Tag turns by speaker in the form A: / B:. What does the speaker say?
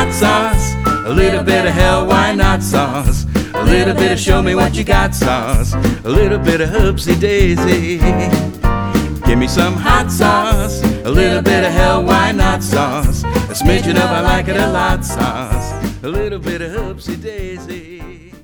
A: hot sauce, a little bit of hell, why not sauce, a little bit of show me what you got sauce, a little bit of hoopsie daisy. Give me some hot sauce, a little bit of hell, why not sauce, a smidgen of I like it a lot sauce, a little bit of hoopsie daisy.